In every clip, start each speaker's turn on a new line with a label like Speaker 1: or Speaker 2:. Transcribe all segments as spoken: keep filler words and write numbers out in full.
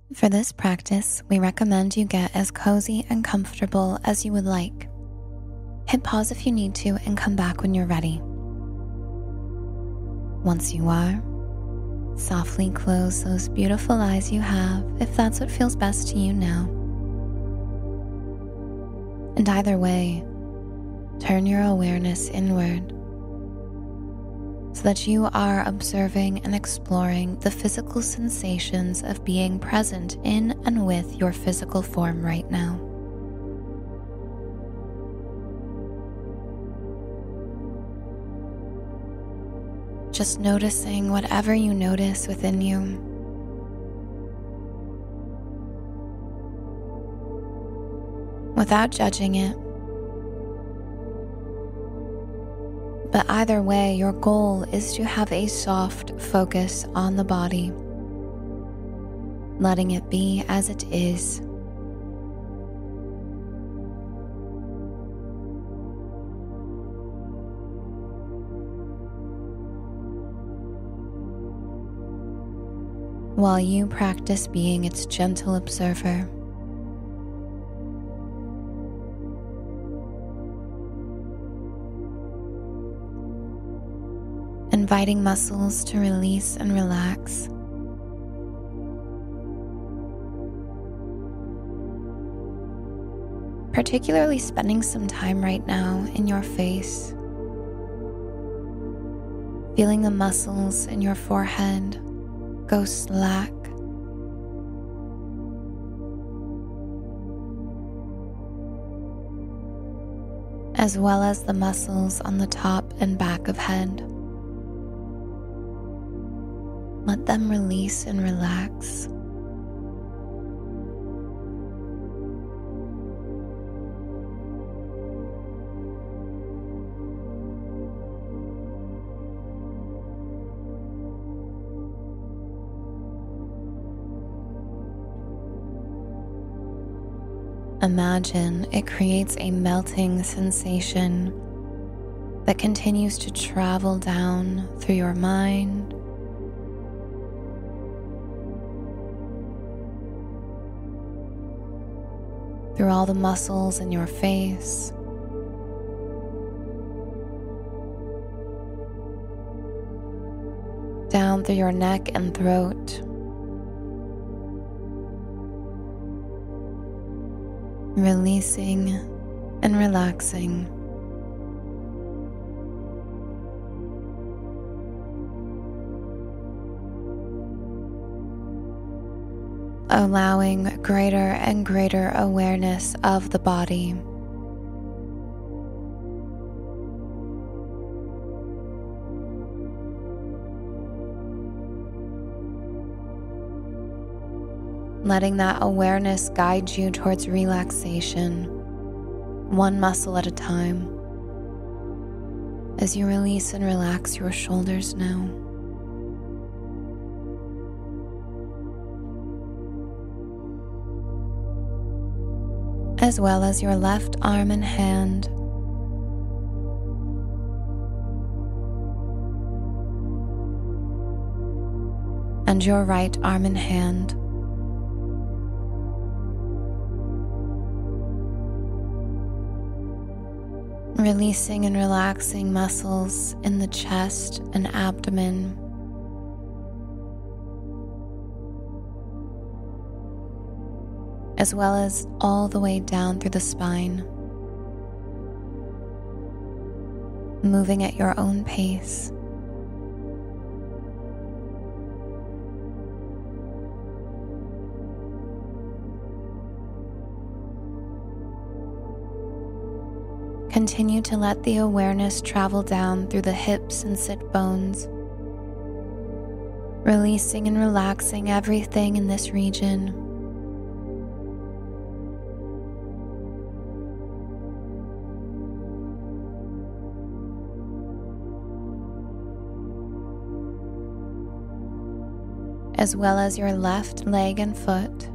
Speaker 1: For this practice, we recommend you get as cozy and comfortable as you would like. Hit pause if you need to and come back when you're ready. Once you are, softly close those beautiful eyes you have if that's what feels best to you now. And either way, turn your awareness inward so that you are observing and exploring the physical sensations of being present in and with your physical form right now. Just noticing whatever you notice within you. Without judging it. But either way, your goal is to have a soft focus on the body, letting it be as it is. While you practice being its gentle observer. Inviting muscles to release and relax. Particularly spending some time right now in your face. Feeling the muscles in your forehead go slack. As well as the muscles on the top and back of head. Let them release and relax. Imagine it creates a melting sensation that continues to travel down through your mind, through all the muscles in your face, down through your neck and throat, releasing and relaxing. Allowing greater and greater awareness of the body. Letting that awareness guide you towards relaxation, one muscle at a time, as you release and relax your shoulders now. As well as your left arm and hand, and your right arm and hand. Releasing and relaxing muscles in the chest and abdomen. As well as all the way down through the spine. Moving at your own pace. Continue to let the awareness travel down through the hips and sit bones, releasing and relaxing everything in this region. As well as your left leg and foot,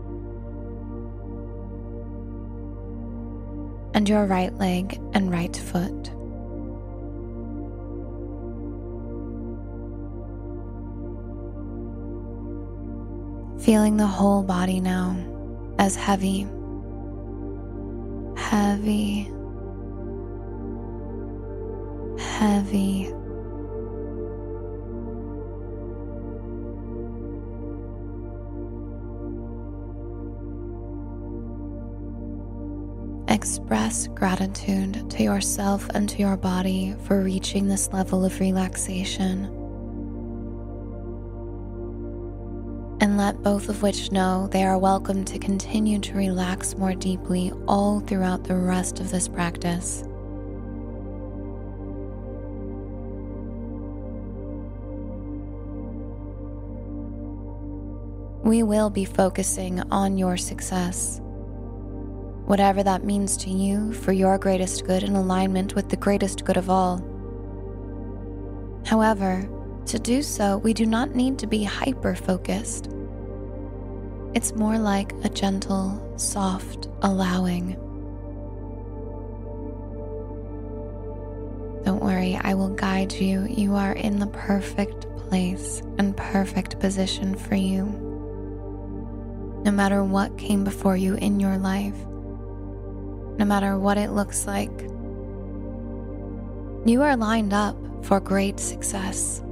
Speaker 1: and your right leg and right foot. Feeling the whole body now as heavy, heavy, heavy. Express gratitude to yourself and to your body for reaching this level of relaxation. And let both of which know they are welcome to continue to relax more deeply all throughout the rest of this practice. We will be focusing on your success, whatever that means to you, for your greatest good in alignment with the greatest good of all. However, to do so, we do not need to be hyper-focused. It's more like a gentle, soft allowing. Don't worry, I will guide you. You are in the perfect place and perfect position for you. No matter what came before you in your life, no matter what it looks like, you are lined up for great success.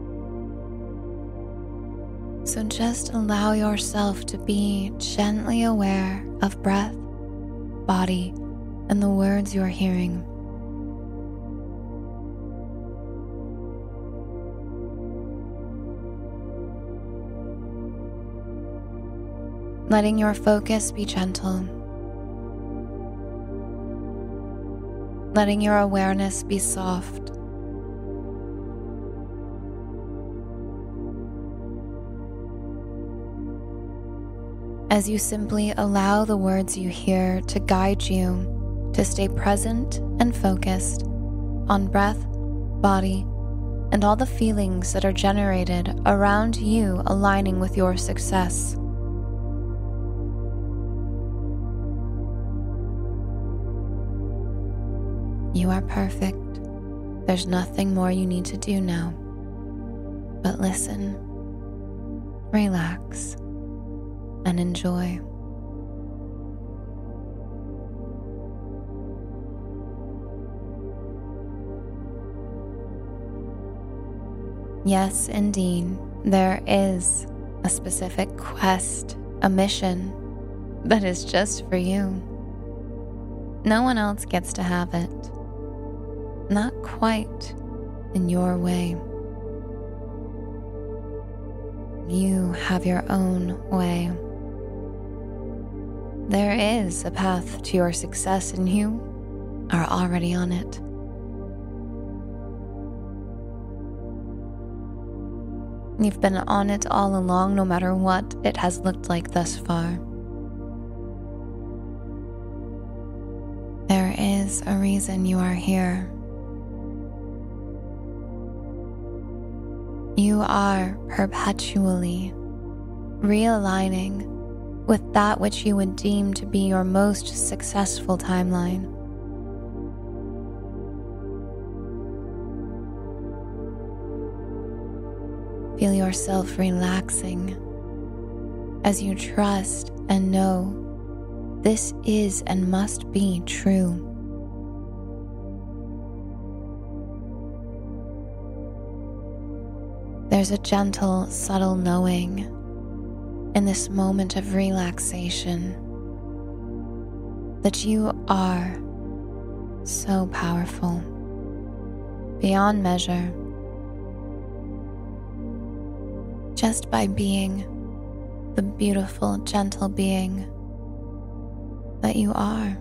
Speaker 1: So just allow yourself to be gently aware of breath, body, and the words you're hearing. Letting your focus be gentle. Letting your awareness be soft. As you simply allow the words you hear to guide you to stay present and focused on breath, body, and all the feelings that are generated around you aligning with your success. You are perfect. There's nothing more you need to do now. But listen, relax, and enjoy. Yes, indeed, there is a specific quest, a mission that is just for you. No one else gets to have it. Not quite in your way. You have your own way. There is a path to your success, and you are already on it. You've been on it all along, no matter what it has looked like thus far. There is a reason you are here. You are perpetually realigning with that which you would deem to be your most successful timeline. Feel yourself relaxing as you trust and know this is and must be true. There's a gentle, subtle knowing in this moment of relaxation that you are so powerful, beyond measure, just by being the beautiful, gentle being that you are.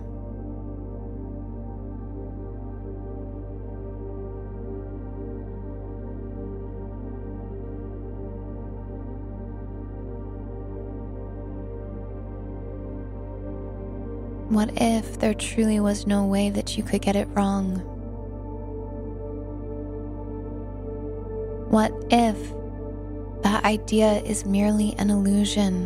Speaker 1: What if there truly was no way that you could get it wrong? What if that idea is merely an illusion?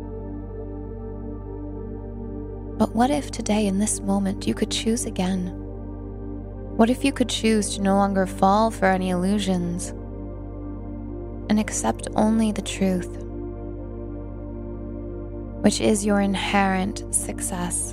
Speaker 1: But what if today, in this moment, you could choose again? What if you could choose to no longer fall for any illusions and accept only the truth? which is your inherent success.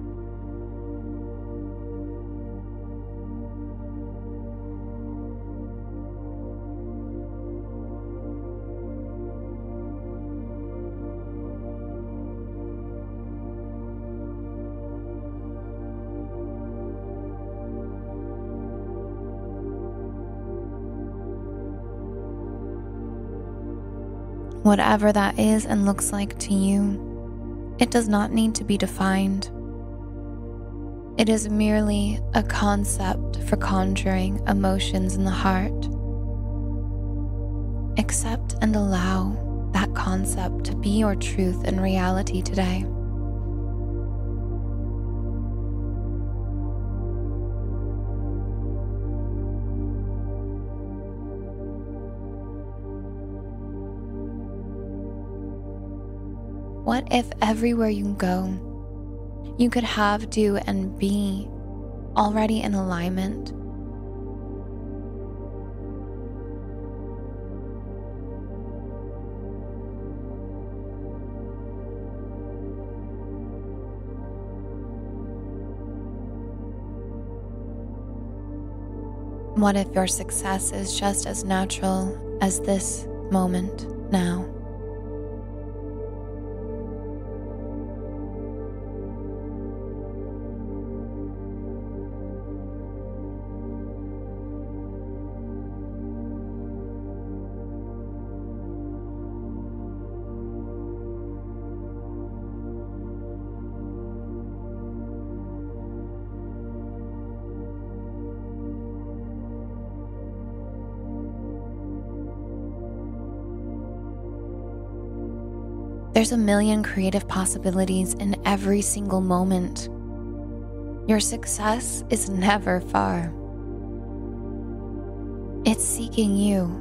Speaker 1: Whatever that is and looks like to you, it does not need to be defined. It is merely a concept for conjuring emotions in the heart. Accept and allow that concept to be your truth and reality today. What if everywhere you go, you could have, do, and be already in alignment? What if your success is just as natural as this moment now? There's a million creative possibilities in every single moment. Your success is never far. It's seeking you.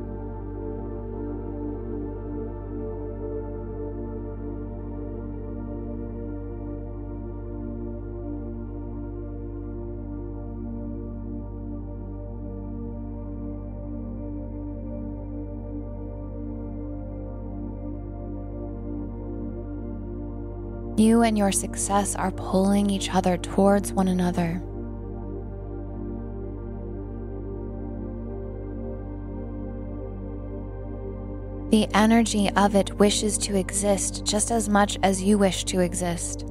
Speaker 1: You and your success are pulling each other towards one another. The energy of it wishes to exist just as much as you wish to exist.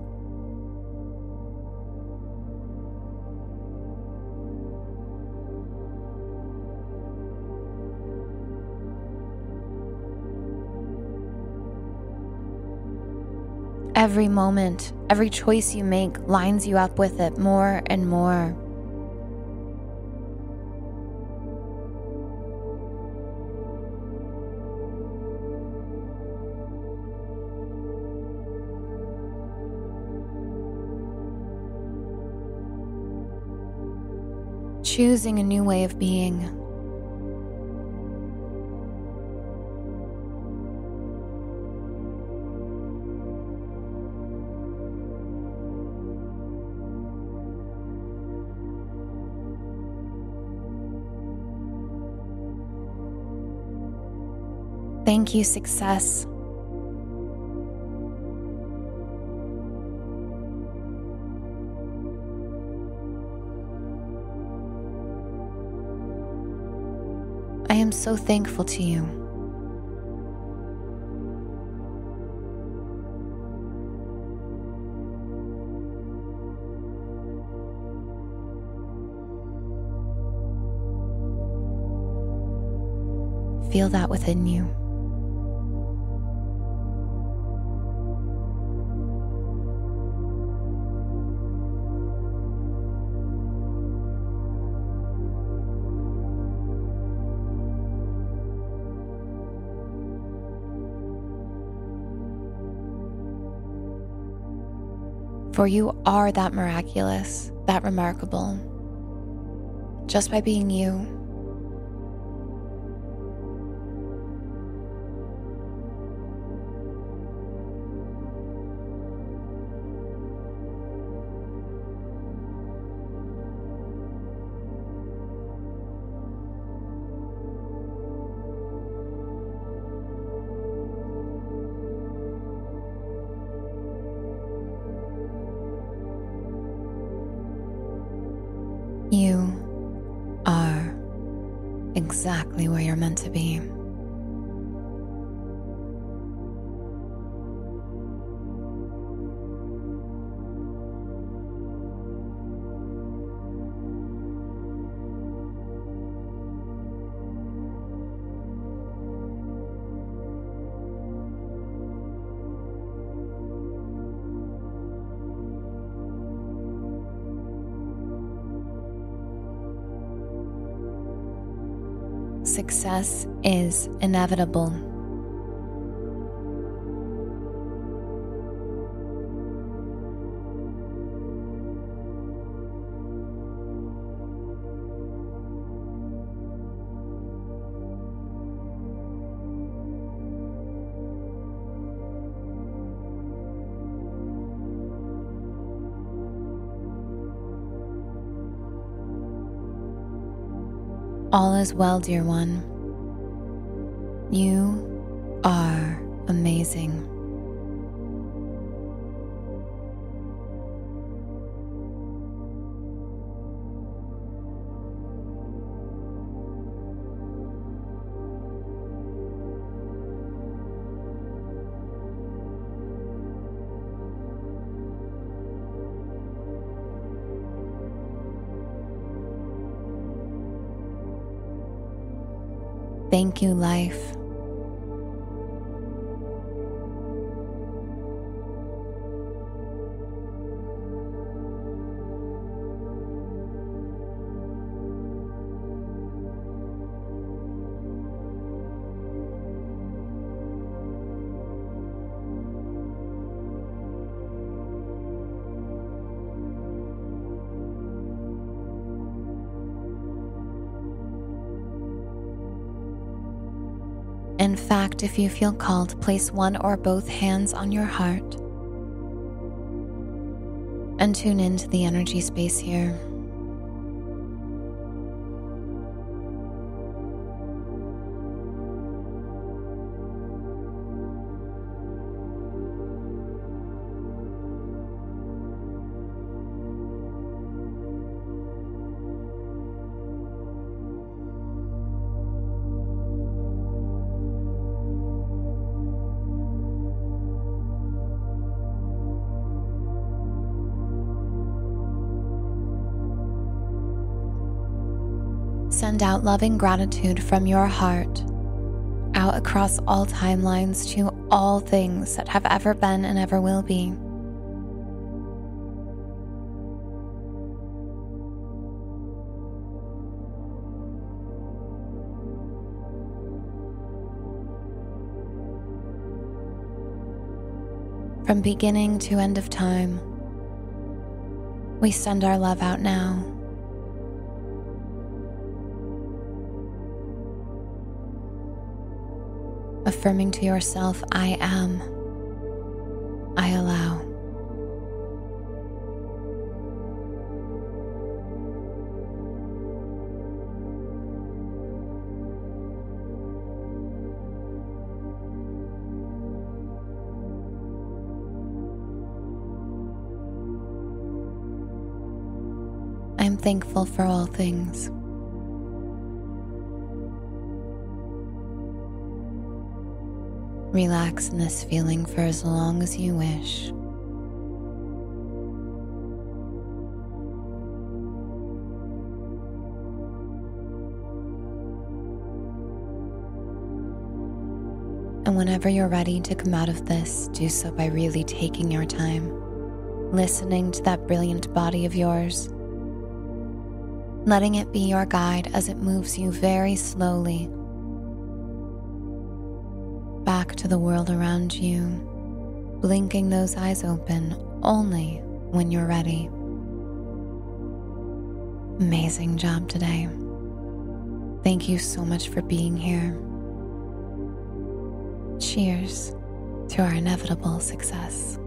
Speaker 1: Every moment, every choice you make lines you up with it more and more. Choosing a new way of being. Thank you, success. I am so thankful to you. Feel that within you. For you are that miraculous, that remarkable, just by being you. exactly where you're meant to be. Success is inevitable. All is well, dear one. You are amazing. Thank you, life. In fact, if you feel called, place one or both hands on your heart and tune into the energy space here. Send out loving gratitude from your heart out across all timelines to all things that have ever been and ever will be. From beginning to end of time, we send our love out now. Affirming to yourself, I am, I allow. I am thankful for all things. Relax in this feeling for as long as you wish. And whenever you're ready to come out of this, do so by really taking your time, listening to that brilliant body of yours, letting it be your guide as it moves you very slowly back to the world around you, blinking those eyes open only when you're ready. Amazing job today. Thank you so much for being here. Cheers to our inevitable success.